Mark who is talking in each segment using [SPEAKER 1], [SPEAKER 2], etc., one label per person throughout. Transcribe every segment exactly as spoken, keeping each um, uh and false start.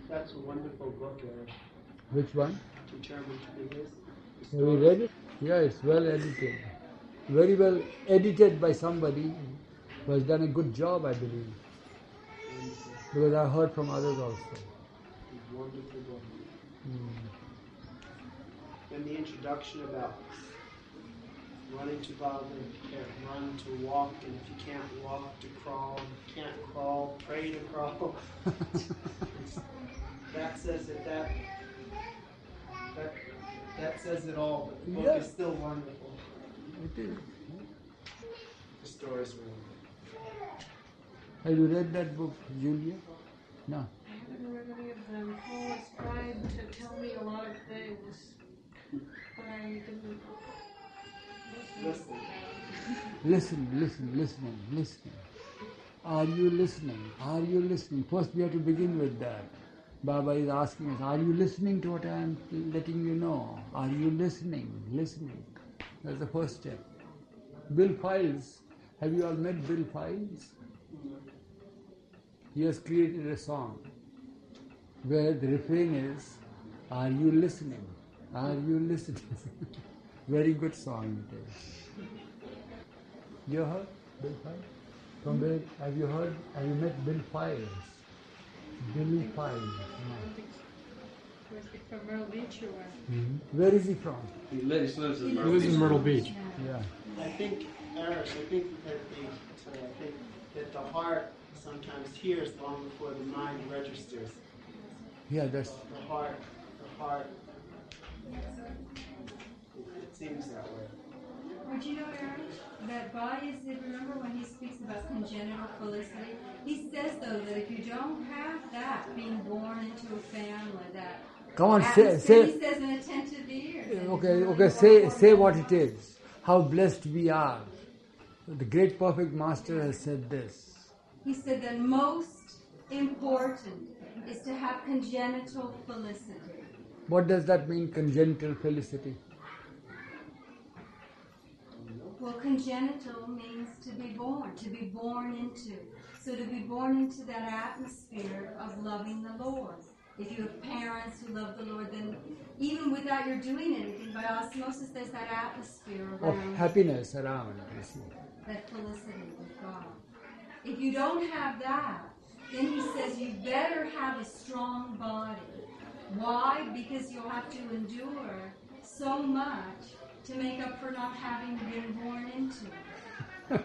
[SPEAKER 1] That's a wonderful book, Eric.
[SPEAKER 2] Which one?
[SPEAKER 1] Determined to be His.
[SPEAKER 2] Have you read it? Yeah, it's well edited. Very well edited by somebody who has done a good job, I believe.
[SPEAKER 1] Wonderful.
[SPEAKER 2] Because I heard from others also.
[SPEAKER 1] Wonderful book.
[SPEAKER 2] Mm.
[SPEAKER 1] And the introduction about running to Baba, can't run to walk, and if you can't walk, to crawl, if you can't crawl, pray to crawl. That says it, that, that, that says it all, but the book
[SPEAKER 2] Yeah.
[SPEAKER 1] is still wonderful.
[SPEAKER 2] It is.
[SPEAKER 1] The story's wonderful.
[SPEAKER 2] Have you read that book, Julia? No.
[SPEAKER 3] I haven't read any of them. Paul has tried to tell me a lot of things, but I didn't listen.
[SPEAKER 1] Listen.
[SPEAKER 2] Listen, listen, listening, listening. Are you listening? Are you listening? First we have to begin with that. Baba is asking us, are you listening to what I am letting you know? Are you listening? Listening. That's the first step. Bill Files. Have you all met Bill Files? He has created a song where the refrain is, are you listening? Are you listening? Very good song it is. You heard Bill Files? From where have you heard? Have you met Bill Files? Billy Files. No.
[SPEAKER 3] Was it from Myrtle Beach or what?
[SPEAKER 2] Mm-hmm. Where is he from?
[SPEAKER 4] He lives, lives in
[SPEAKER 5] He
[SPEAKER 4] Myrtle
[SPEAKER 5] lives in
[SPEAKER 4] Beach.
[SPEAKER 5] Myrtle Beach.
[SPEAKER 2] Yeah.
[SPEAKER 1] I think, Eric, I think that the, sorry, I think that the heart sometimes hears long before the mind registers.
[SPEAKER 2] Yeah, that's
[SPEAKER 1] The heart, the heart, it seems that way.
[SPEAKER 6] Would you know, Eric, that body is, remember when he speaks about congenital felicity? He says, though, that if you don't have that, being born into a family, that
[SPEAKER 2] come on, say,
[SPEAKER 6] atmosphere,
[SPEAKER 2] say
[SPEAKER 6] he says an attentive ear. that is
[SPEAKER 2] okay,
[SPEAKER 6] really
[SPEAKER 2] okay, say
[SPEAKER 6] more
[SPEAKER 2] say what it
[SPEAKER 6] important.
[SPEAKER 2] is. How blessed we are. The great perfect master has said this.
[SPEAKER 6] He said that most important is to have congenital felicity.
[SPEAKER 2] What does that mean, congenital felicity?
[SPEAKER 6] Well, congenital means to be born, to be born into. So to be born into that atmosphere of loving the Lord. If you have parents who love the Lord, then even without your doing anything, by osmosis, there's that atmosphere
[SPEAKER 2] Of
[SPEAKER 6] around
[SPEAKER 2] happiness around, you see.
[SPEAKER 6] that felicity with God. If you don't have that, then he says you better have a strong body. Why? Because you'll have to endure so much to make up for not having been born into it.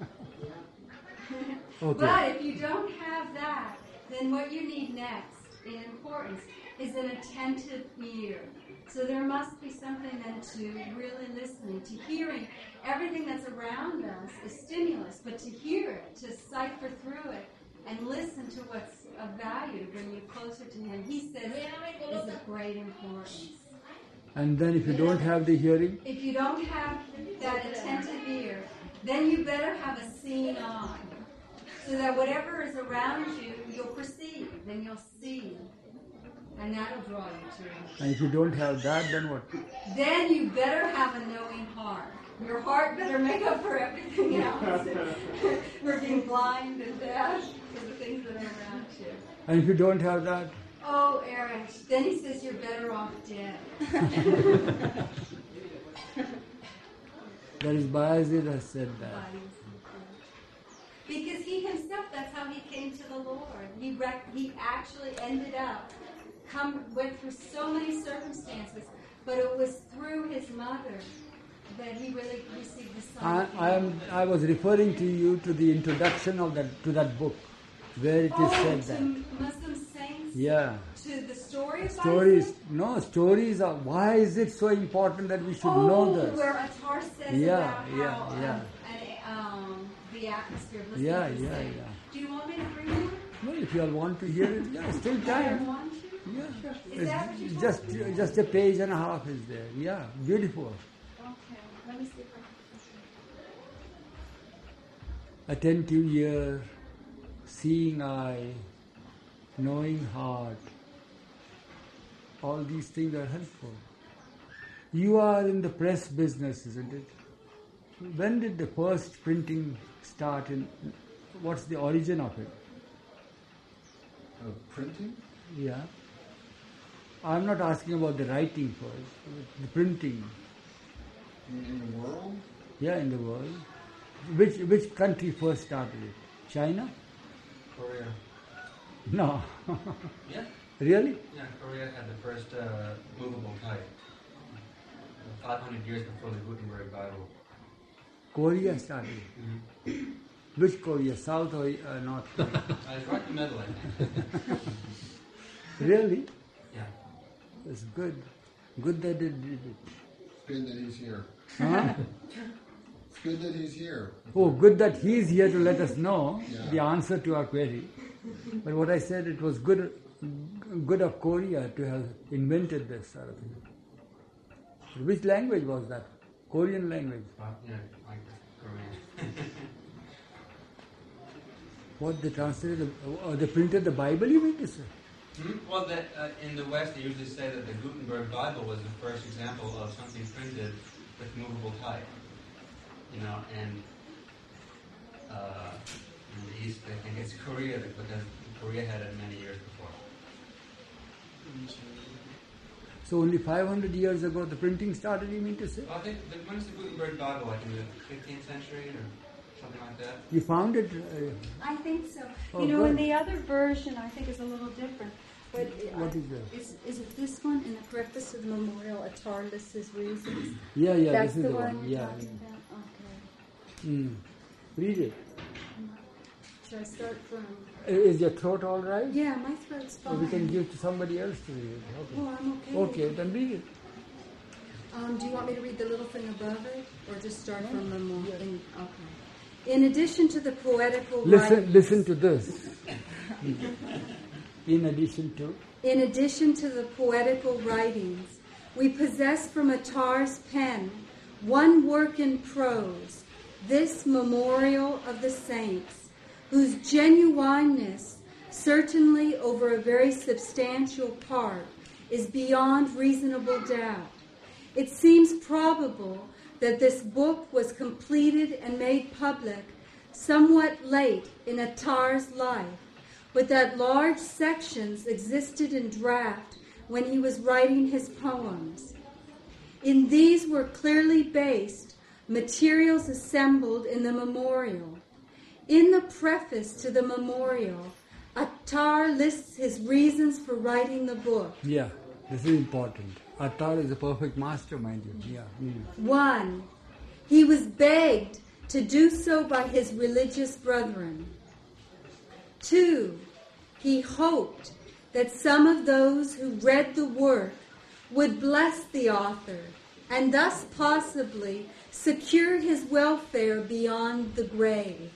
[SPEAKER 2] Okay.
[SPEAKER 6] But if you don't have that, then what you need next in importance is an attentive ear. So there must be something then to really listening, to hearing. Everything that's around us is stimulus, but to hear it, to cipher through it, and listen to what's of value to bring you closer to him, he says is of great importance.
[SPEAKER 2] And then if you don't have the hearing,
[SPEAKER 6] If you don't have that attentive ear, then you better have a seeing eye. So that whatever is around you, you'll perceive, then you'll see. And that'll draw you to him.
[SPEAKER 2] and if you don't have that, then what?
[SPEAKER 6] Then you better have a knowing heart. Your heart better make up for everything else. For being blind and deaf to the things that are around you.
[SPEAKER 2] And if you don't have that,
[SPEAKER 6] Oh, Aaron, then he says you're better off dead.
[SPEAKER 2] that is Bayezid has said that.
[SPEAKER 6] Because he himself, that's how he came to the Lord. He rec- he actually ended up, come went through so many circumstances, but it was through his mother that he really received the
[SPEAKER 2] I,
[SPEAKER 6] sign.
[SPEAKER 2] I am. I was referring to you to the introduction of that to that book, where it is
[SPEAKER 6] oh,
[SPEAKER 2] said
[SPEAKER 6] to
[SPEAKER 2] that.
[SPEAKER 6] Muslim saints?
[SPEAKER 2] Yeah.
[SPEAKER 6] To the story of
[SPEAKER 2] Stories.
[SPEAKER 6] Isaac?
[SPEAKER 2] No, stories are. Why is it so important that we should
[SPEAKER 6] oh,
[SPEAKER 2] know this?
[SPEAKER 6] where Attar says
[SPEAKER 2] Yeah,
[SPEAKER 6] about
[SPEAKER 2] yeah,
[SPEAKER 6] how
[SPEAKER 2] yeah.
[SPEAKER 6] Um, and, um, the atmosphere of listening
[SPEAKER 2] Yeah,
[SPEAKER 6] to the
[SPEAKER 2] yeah,
[SPEAKER 6] saints.
[SPEAKER 2] yeah.
[SPEAKER 6] Do you want me to bring one?
[SPEAKER 2] Well, if you all want to hear it, yeah, still
[SPEAKER 6] I
[SPEAKER 2] time.
[SPEAKER 6] want to.
[SPEAKER 2] Yeah.
[SPEAKER 6] Is that what you
[SPEAKER 2] It's
[SPEAKER 6] told
[SPEAKER 2] just
[SPEAKER 6] me?
[SPEAKER 2] just a page and a half is there. Yeah, beautiful.
[SPEAKER 6] Okay, let me see if I
[SPEAKER 2] Attentive ear, seeing eye, knowing heart. All these things are helpful. You are in the press business, isn't it? When did the first printing start? In what's the origin of it?
[SPEAKER 4] Of printing?
[SPEAKER 2] Yeah. I'm not asking about the writing first, the printing.
[SPEAKER 4] In, in the world?
[SPEAKER 2] Yeah, in the world. Which which country first started it? China?
[SPEAKER 5] Korea.
[SPEAKER 2] No.
[SPEAKER 5] Yeah?
[SPEAKER 2] Really?
[SPEAKER 5] Yeah, Korea had the first uh, movable type. five hundred years before the Gutenberg Bible.
[SPEAKER 2] Korea started.
[SPEAKER 5] Mm-hmm.
[SPEAKER 2] Which Korea? South or uh, North Korea?
[SPEAKER 5] Uh, it's right in the middle, I think.
[SPEAKER 2] Really?
[SPEAKER 5] Yeah.
[SPEAKER 2] That's good. Good that they did it.
[SPEAKER 4] It's good that he's here.
[SPEAKER 2] Huh?
[SPEAKER 4] It's good that he's here.
[SPEAKER 2] Oh, good that he is here to let us know
[SPEAKER 4] Yeah.
[SPEAKER 2] the answer to our query. But what I said, it was good, good of Korea to have invented this sort of thing. Which language was that? Korean language.
[SPEAKER 5] Uh, yeah, like Korean.
[SPEAKER 2] What they translated, or they printed the Bible, you mean to say?
[SPEAKER 5] Hmm? Well, the, uh, in the West, they usually say that the Gutenberg Bible was the first example of something printed with movable type. You know, and uh, in the East, I think it's Korea, because Korea had it many years before.
[SPEAKER 2] So only five hundred years ago the printing started, you mean to say?
[SPEAKER 5] Well, I think, the, when is the Gutenberg Bible? Like in the fifteenth century or something like that?
[SPEAKER 2] You found it? Uh,
[SPEAKER 6] I think so.
[SPEAKER 2] Oh,
[SPEAKER 6] you know, and
[SPEAKER 2] good.
[SPEAKER 6] the other version I think is a little different. But
[SPEAKER 2] What
[SPEAKER 6] I-
[SPEAKER 2] is that?
[SPEAKER 6] Is, is it this one in the preface of the memorial, Attar lists his reasons?
[SPEAKER 2] Yeah, yeah,
[SPEAKER 6] That's
[SPEAKER 2] this is
[SPEAKER 6] the
[SPEAKER 2] the
[SPEAKER 6] one
[SPEAKER 2] one.
[SPEAKER 6] you're
[SPEAKER 2] Yeah.
[SPEAKER 6] talking about? Okay.
[SPEAKER 2] Mm. Read it.
[SPEAKER 6] Should I start from...
[SPEAKER 2] Uh, Is your throat all right?
[SPEAKER 6] Yeah, my throat's
[SPEAKER 2] Or
[SPEAKER 6] fine.
[SPEAKER 2] we can give to somebody else to read it. Okay.
[SPEAKER 6] Oh, I'm okay.
[SPEAKER 2] Okay, then read it.
[SPEAKER 6] Um, do you want me to read the little thing above it, or just start from the more? In, okay. In addition to the poetical
[SPEAKER 2] Listen,
[SPEAKER 6] writings,
[SPEAKER 2] listen to this. In addition to,
[SPEAKER 6] in addition to the poetical writings, we possess from Attar's pen one work in prose, this memorial of the saints, whose genuineness, certainly over a very substantial part, is beyond reasonable doubt. It seems probable that this book was completed and made public somewhat late in Attar's life, but that large sections existed in draft when he was writing his poems. In these were clearly based materials assembled in the memorial. In the preface to the memorial, Attar lists his reasons for writing the book.
[SPEAKER 2] yeah, this is important. Attar is a perfect master, mind you. Yeah. Mm.
[SPEAKER 6] One, he was begged to do so by his religious brethren. Two, he hoped that some of those who read the work would bless the author and thus possibly secure his welfare beyond the grave.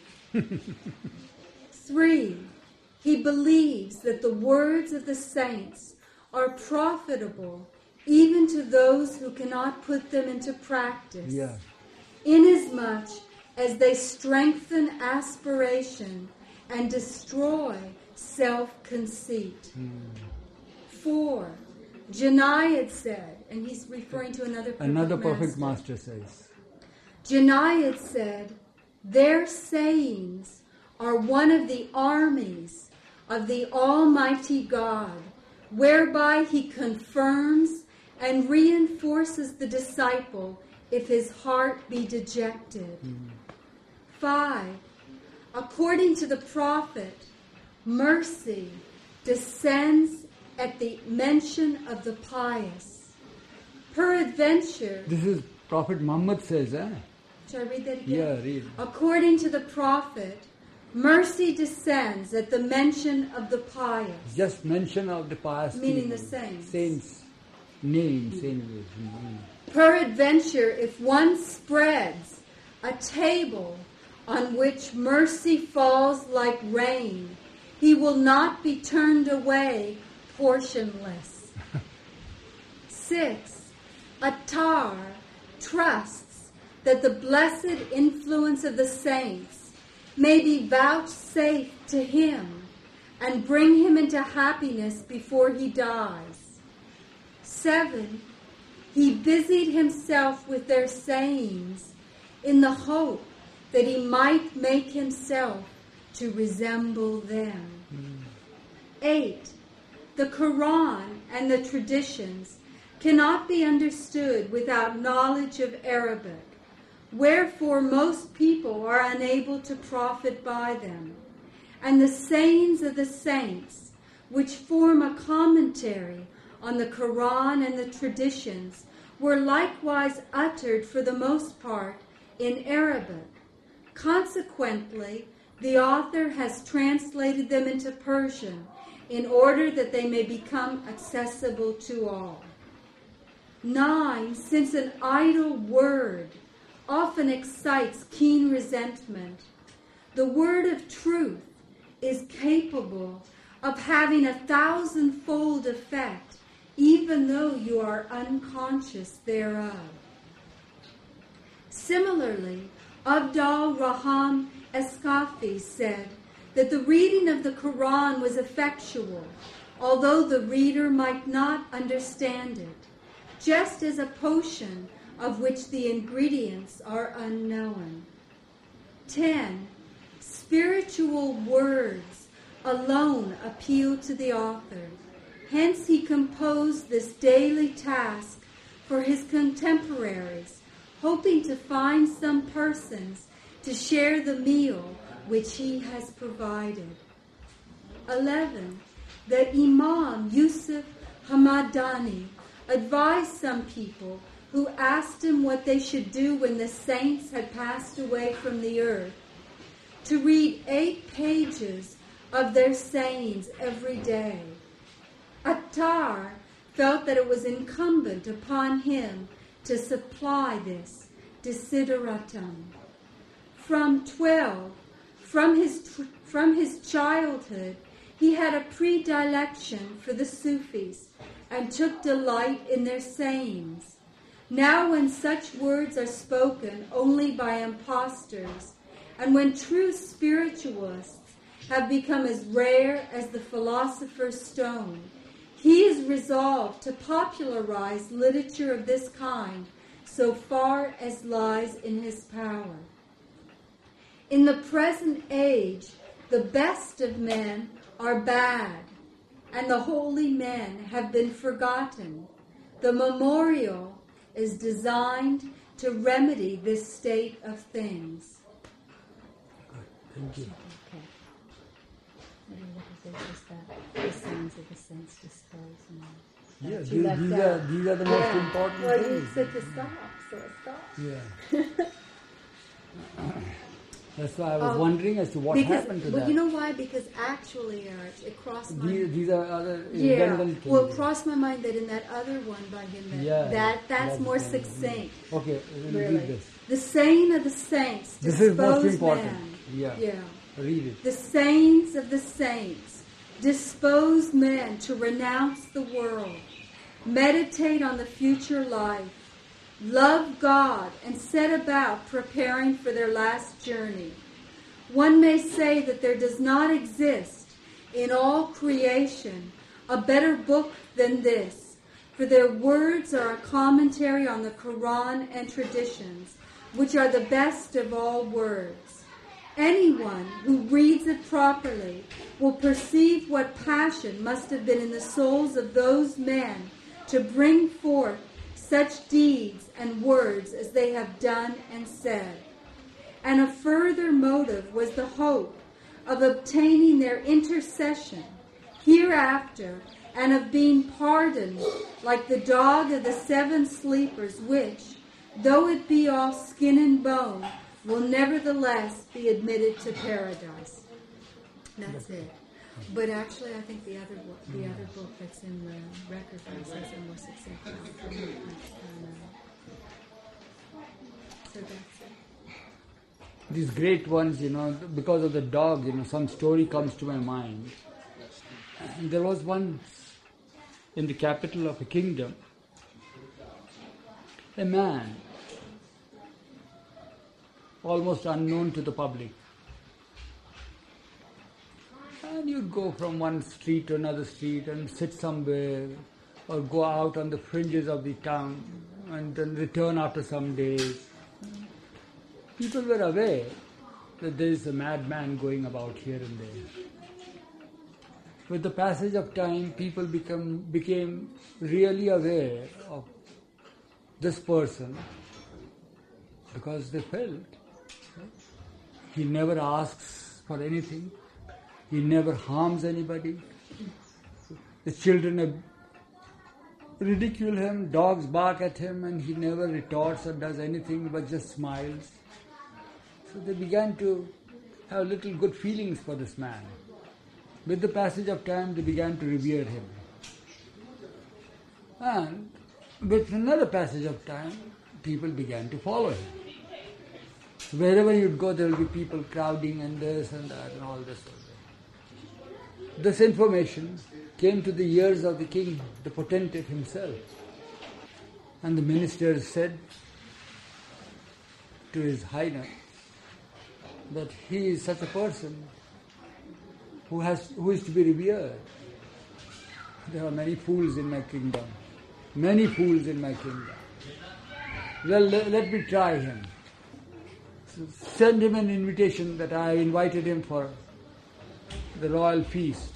[SPEAKER 6] Three, he believes that the words of the saints are profitable even to those who cannot put them into practice,
[SPEAKER 2] Yeah.
[SPEAKER 6] inasmuch as they strengthen aspiration and destroy self-conceit. Four, Janayad said, and he's referring to another perfect
[SPEAKER 2] Another perfect
[SPEAKER 6] master.
[SPEAKER 2] master says.
[SPEAKER 6] Janayad said, their sayings are one of the armies of the Almighty God, whereby he confirms and reinforces the disciple if his heart be dejected. Five, according to the prophet, mercy descends at the mention of the pious. Peradventure,
[SPEAKER 2] This is Prophet Muhammad says, eh?
[SPEAKER 6] shall I read that again?
[SPEAKER 2] Yeah, read.
[SPEAKER 6] According to the prophet, mercy descends at the mention of the pious.
[SPEAKER 2] Just mention of the past.
[SPEAKER 6] Meaning
[SPEAKER 2] people.
[SPEAKER 6] the saints.
[SPEAKER 2] Saints' names, anyways. Mm.
[SPEAKER 6] Peradventure, if one spreads a table on which mercy falls like rain, he will not be turned away portionless. Six, Attar trusts that the blessed influence of the saints may be vouchsafed to him and bring him into happiness before he dies. Seven, he busied himself with their sayings in the hope that he might make himself to resemble them. Eight, the Quran and the traditions cannot be understood without knowledge of Arabic, wherefore most people are unable to profit by them. And the sayings of the saints, which form a commentary on the Quran and the traditions, were likewise uttered for the most part in Arabic. Consequently, the author has translated them into Persian in order that they may become accessible to all. Nine, since an idle word often excites keen resentment, the word of truth is capable of having a thousandfold effect, even though you are unconscious thereof. Similarly, Abdul Raham Eskafi said that the reading of the Quran was effectual, although the reader might not understand it, just as a potion of which the ingredients are unknown. Ten, spiritual words alone appeal to the author. Hence he composed this daily task for his contemporaries, hoping to find some persons to share the meal which he has provided. Eleven, the Imam Yusuf Hamadani advised some people who asked him what they should do when the saints had passed away from the earth, to read eight pages of their sayings every day. Attar felt that it was incumbent upon him to supply this desideratum. From twelve, from his, from his childhood, he had a predilection for the Sufis and took delight in their sayings. Now when such words are spoken only by impostors, and when true spiritualists have become as rare as the philosopher's stone, he is resolved to popularize literature of this kind so far as lies in his power. In the present age, the best of men are bad, and the holy men have been forgotten. The memorial is designed to remedy this state of things.
[SPEAKER 2] Thank you.
[SPEAKER 6] Okay. What is that? The signs of the saints dispose now.
[SPEAKER 2] Yeah,
[SPEAKER 6] That
[SPEAKER 2] these,
[SPEAKER 6] you left
[SPEAKER 2] these
[SPEAKER 6] out.
[SPEAKER 2] are these are the most
[SPEAKER 6] Yeah.
[SPEAKER 2] important
[SPEAKER 6] Well, you
[SPEAKER 2] things.
[SPEAKER 6] said to stop, so I stopped.
[SPEAKER 2] Yeah. That's why I was
[SPEAKER 6] Oh,
[SPEAKER 2] wondering as to what
[SPEAKER 6] because,
[SPEAKER 2] happened to
[SPEAKER 6] well,
[SPEAKER 2] that.
[SPEAKER 6] you know why? Because actually, Eric, it crossed my
[SPEAKER 2] these, these are other
[SPEAKER 6] yeah.
[SPEAKER 2] redundant things.
[SPEAKER 6] Well, it crossed my mind that in that other one by him, that
[SPEAKER 2] Yeah,
[SPEAKER 6] that that's
[SPEAKER 2] that's
[SPEAKER 6] more
[SPEAKER 2] the-
[SPEAKER 6] succinct.
[SPEAKER 2] Okay, we'll
[SPEAKER 6] Really.
[SPEAKER 2] read this.
[SPEAKER 6] The saying of the saints
[SPEAKER 2] This is most
[SPEAKER 6] dispose
[SPEAKER 2] important.
[SPEAKER 6] man.
[SPEAKER 2] Yeah.
[SPEAKER 6] Yeah.
[SPEAKER 2] Read it.
[SPEAKER 6] The sayings of the saints dispose men to renounce the world, meditate on the future life, love God, and set about preparing for their last journey. One may say that there does not exist in all creation a better book than this, for their words are a commentary on the Quran and traditions, which are the best of all words. Anyone who reads it properly will perceive what passion must have been in the souls of those men to bring forth such deeds and words as they have done and said. And a further motive was the hope of obtaining their intercession hereafter and of being pardoned like the dog of the seven sleepers, which, though it be all skin and bone, will nevertheless be admitted to paradise. That's it. But actually, I think the other book, the other book that's in the record books has a more succinct outcome. So that's it.
[SPEAKER 2] These great ones, you know, because of the dog, you know, some story comes to my mind. And there was one in the capital of a kingdom, a man, almost unknown to the public. And you'd go from one street to another street and sit somewhere or go out on the fringes of the town and then return after some days. People were aware that there is a madman going about here and there. with the passage of time, people become became really aware of this person because they felt he never asks for anything, he never harms anybody. The children ridicule him, dogs bark at him, and he never retorts or does anything but just smiles. So they began to have little good feelings for this man. With the passage of time, they began to revere him. And with another passage of time, people began to follow him. Wherever you'd go, there will be people crowding and this and that and all this. This information came to the ears of the king, the potentate himself. And the ministers said to His Highness that he is such a person who has who is to be revered. There are many fools in my kingdom. Many fools in my kingdom. Well, let, let me try him. So send him an invitation that I invited him for the royal feast.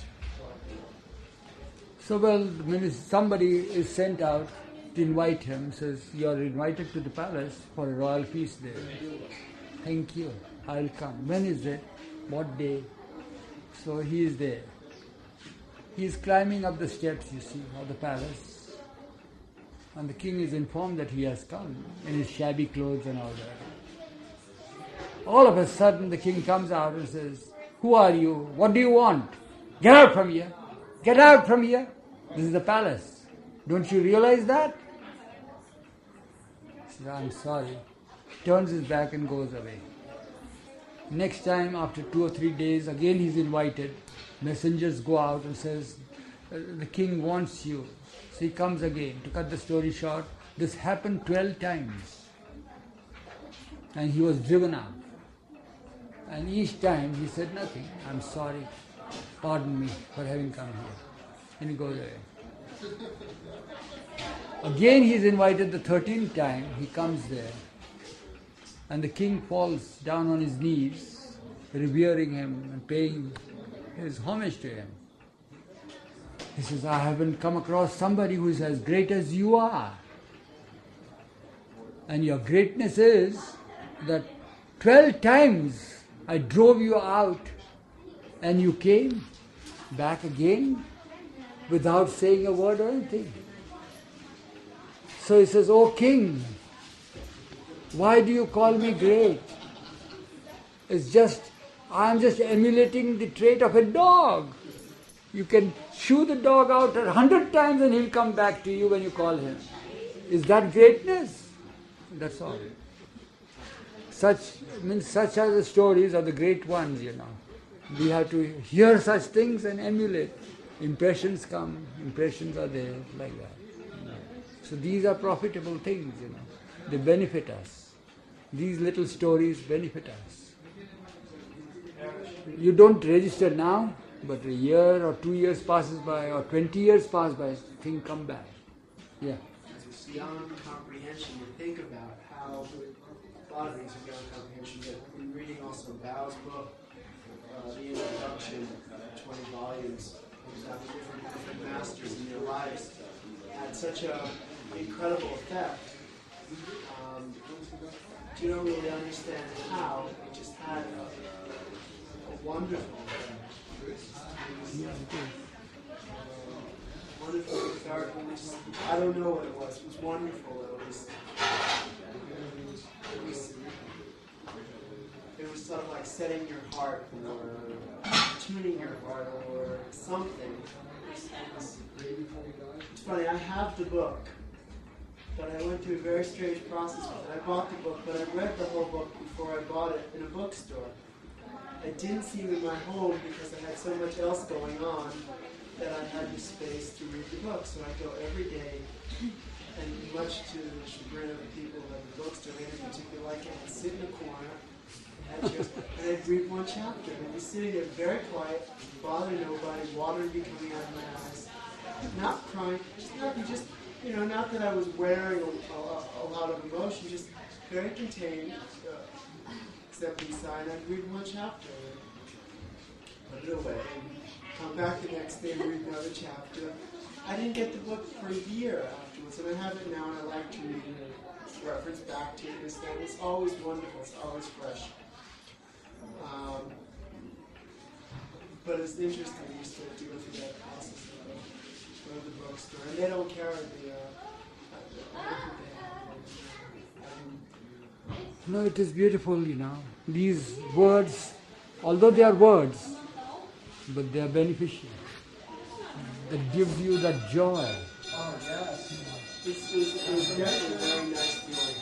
[SPEAKER 2] So well, somebody is sent out to invite him, says, you are invited to the palace for a royal feast there. Thank you, I'll come. When is it? What day? So he is there. He is climbing up the steps, you see, of the palace. And the king is informed that he has come in his shabby clothes and all that. All of a sudden the king comes out and says, who are you? What do you want? Get out from here. Get out from here. This is the palace. Don't you realize that? He says, I'm sorry. Turns his back and goes away. Next time, after two or three days, again he's invited. Messengers go out and says, the king wants you. So he comes again. To cut the story short, this happened twelve times. And he was driven out. And each time he said nothing. I'm sorry. Pardon me for having come here. And he goes away. Again he is invited the thirteenth time. He comes there. And the king falls down on his knees, revering him and paying his homage to him. He says, I haven't come across somebody who is as great as you are. And your greatness is that twelve times I drove you out and you came back again without saying a word or anything. So he says, O king, why do you call me great? It's just, I'm just emulating the trait of a dog. You can shoo the dog out a hundred times and he'll come back to you when you call him. Is that greatness? That's all. Such, means such are the stories of the great ones, you know. We have to hear such things and emulate. Impressions come, impressions are there, like that. You know. So these are profitable things, you know. They benefit us. These little stories benefit us. You don't register now, but a year or two years passes by, or twenty years pass by, things come back. Yeah.
[SPEAKER 1] It's beyond comprehension to think about how a lot of things are beyond comprehension. But we're reading also Bao's book, uh, the introduction, twenty volumes, of different, different masters in their lives, had such an incredible effect. Um, you don't really understand how. It just had a, a wonderful effect.
[SPEAKER 2] Yeah, it is.
[SPEAKER 1] Wonderful effect. I don't know what it was. It was wonderful. It was, it was, it was sort of like setting your heart or tuning your heart or something. It was, it's funny, I have the book, but I went through a very strange process with it. I bought the book, but I read the whole book before I bought it in a bookstore. I didn't see it in my home because I had so much else going on that I had the space to read the book. So I go every day, and much to the chagrin of the people at the bookstore, they didn't particularly like it. I'd sit in a corner, and I'd read one chapter. And I'd be sitting there very quiet, bother nobody, water would be coming out of my eyes. Not crying, just nothing, just, you know, not that I was wearing a, a, a lot of emotion, just very contained, uh, except inside. I'd read one chapter, put it away, and come back the next day and read another chapter. I didn't get the book for a year afterwards, and I have it now, and I like to read it, reference back to it, and stuff. It's always wonderful, it's always fresh. Um, but it's interesting, you still have to go through that process of go to the bookstore, and they don't carry the, uh, I think they have it.
[SPEAKER 2] No, it is beautiful, you know. These words, although they are words, but they are beneficial. That gives you that joy.
[SPEAKER 1] Oh, yes. It's, it's, it's definitely a very nice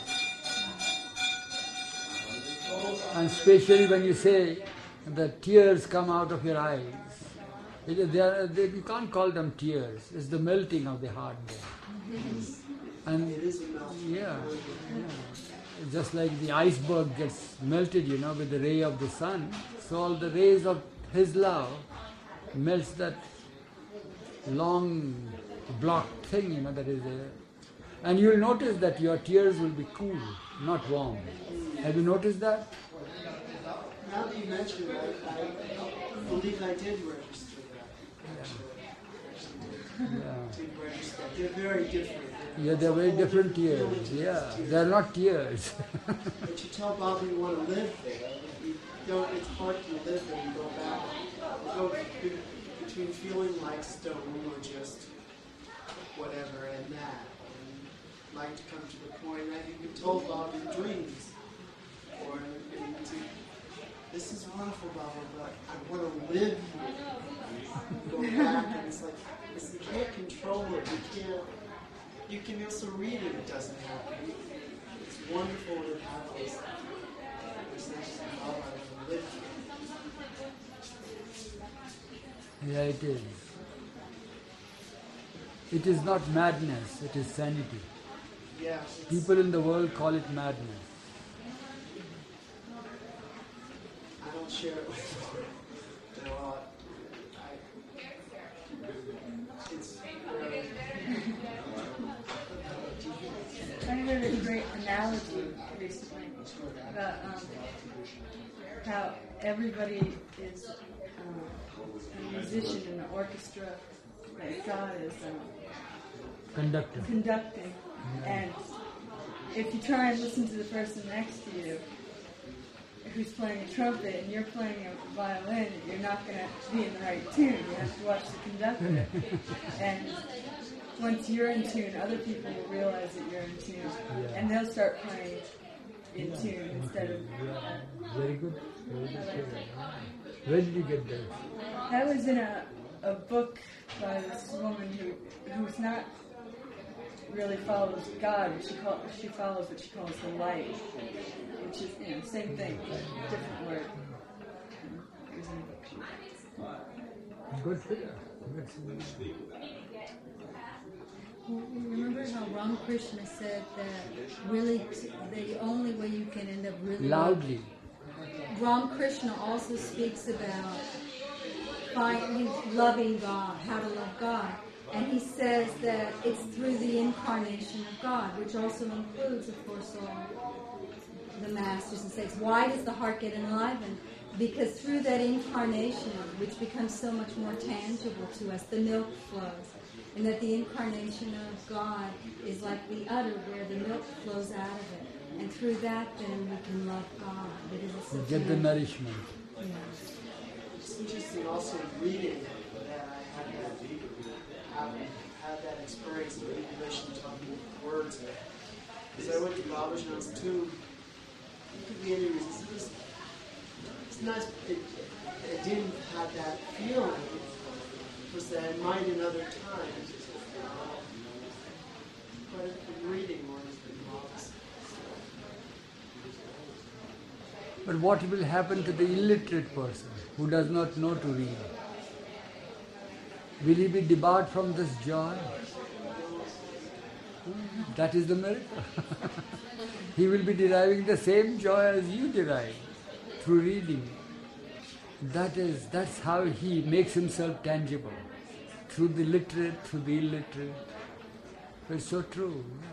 [SPEAKER 1] feeling.
[SPEAKER 2] And especially when you say that tears come out of your eyes. It is, they are, they, you can't call them tears. It's the melting of the heart there. And
[SPEAKER 1] It is a melting.
[SPEAKER 2] yeah, yeah, just like the iceberg gets melted, you know, with the ray of the sun. So all the rays of His love melts that long blocked thing, you know, that is there. And you'll notice that your tears will be cool, not warm. Have you noticed that?
[SPEAKER 1] Now that you mention it, I, I believe I did register that. Actually,
[SPEAKER 2] Yeah.
[SPEAKER 1] did register. They're very different.
[SPEAKER 2] Yeah, they're very different tears.
[SPEAKER 1] feeling to
[SPEAKER 2] Yeah,
[SPEAKER 1] these tears.
[SPEAKER 2] they're not tears.
[SPEAKER 1] But you tell Bobby you want to live there. You don't. It's hard to live there. You go back. You go be- between feeling like stone or just whatever and that. And like to come to the point that you can tell Bobby dreams. Or and to, this is wonderful, Bobby, but I want to live here. Go back and it's like it's, you can't control it. You can't. You can also read it. It doesn't happen. It's wonderful when it happens. There's this love I want to live here.
[SPEAKER 2] Yeah, it is. It is not madness, it is sanity.
[SPEAKER 1] Yeah. It's,
[SPEAKER 2] People in the world call it madness.
[SPEAKER 1] I don't share it with them a lot. I, it's very.
[SPEAKER 7] I heard a great analogy recently about um, how everybody is um, a musician in an orchestra that God is um,
[SPEAKER 2] Conductor.
[SPEAKER 7] conducting. And if you try and listen to the person next to you who's playing a trumpet and you're playing a violin, you're not going to be in the right tune. You have to watch the conductor. And once you're in tune, other people will realize that you're in tune,
[SPEAKER 2] Yeah.
[SPEAKER 7] and they'll start playing in tune instead of.
[SPEAKER 2] Yeah. Very good. Very good. Where did you get that?
[SPEAKER 7] That was in a, a book by this woman who who's not really follows God, but she call, she follows what she calls the light, which is you know same thing, different word. It was in a book she read.
[SPEAKER 2] Good figure. Good figure.
[SPEAKER 6] Remember how Ramakrishna said that really t- the only way you can end up really
[SPEAKER 2] Loudly.
[SPEAKER 6] Ramakrishna also speaks about finding, loving God, how to love God. And he says that it's through the incarnation of God, which also includes, of course, all the masters and saints. Why does the heart get enlivened? Because through that incarnation, which becomes so much more tangible to us, the milk flows. And that the incarnation of God is like the udder where the milk flows out of it. And through that, then we can love God. It is so
[SPEAKER 2] Get the
[SPEAKER 6] tangible.
[SPEAKER 2] nourishment.
[SPEAKER 6] Yeah.
[SPEAKER 1] It's interesting also reading that I had that, have, had that experience of manipulation talking words. Because I went to Babajan's tomb. It could be any reason. It was, it's nice. It, it didn't have that feeling. It was that I might another time. But in reading more has been lost.
[SPEAKER 2] But what will happen to the illiterate person who does not know to read? Will he be debarred from this joy? That is the miracle. He will be deriving the same joy as you derive through reading. That is, that's how he makes himself tangible. Through the literate, through the illiterate. It's so true.